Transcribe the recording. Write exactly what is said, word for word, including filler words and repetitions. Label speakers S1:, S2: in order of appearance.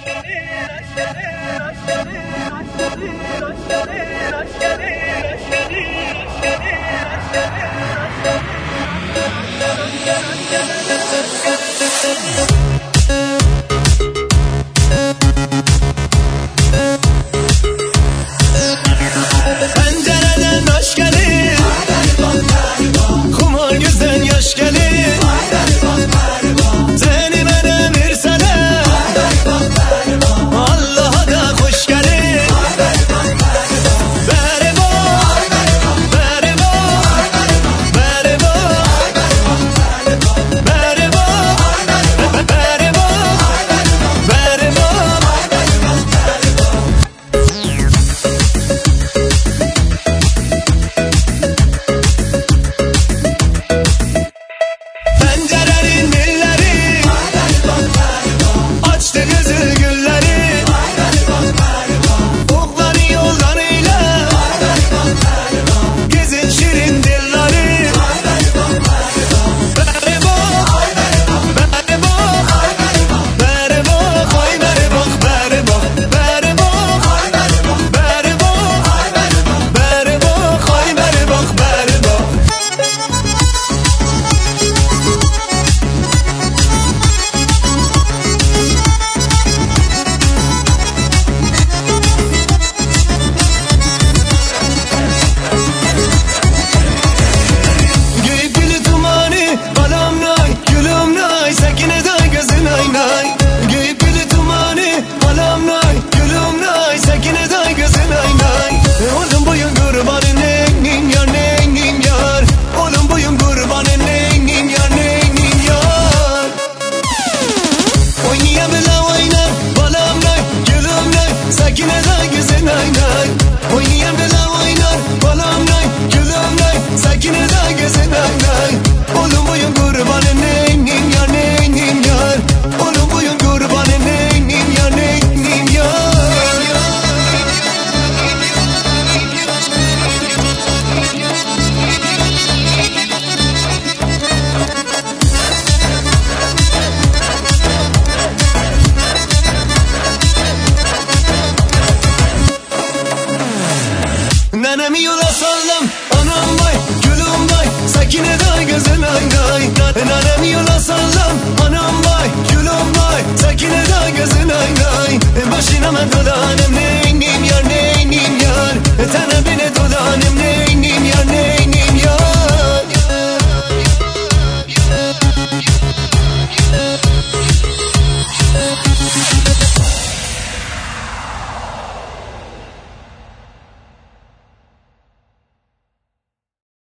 S1: Pencereden aş gelir, kumar gözden yaş gelir. Seni bana versene, Allah'a da hoş gelir. Beri bak, beri bak, beri bak, beri bak, beri bak, beri pencerenin dilleri açtı gözü gülleri. Okları yollarıyla gezin şirin dilleri. Beri bak, beri bak, beri bak, oy beri bak, beri bak, beri bak, beri bak, beri bak, oy beri bak, beri bak. Gülü tumani balam nay, gülüm nay, sakine day gözün ay nay. Gülü tumani balam nay, gülüm nay, sakine day gözün ay nay. Oğlum boyun kurbanın neynin yar, neynin yar. Oğlum boyun kurbanın neynin yar, neynin yar. Oynayamela oynar balam nay, gülüm nay, sakine day gözün ay nay. Oynayamela oynar balam nay, gülüm nay, sakine day gözün ay nay. Oğlum boyun kurbanın neynin yar, neynin yar. Oğlum boyun kurbanın neynin yar, neynin yar. Nenem yola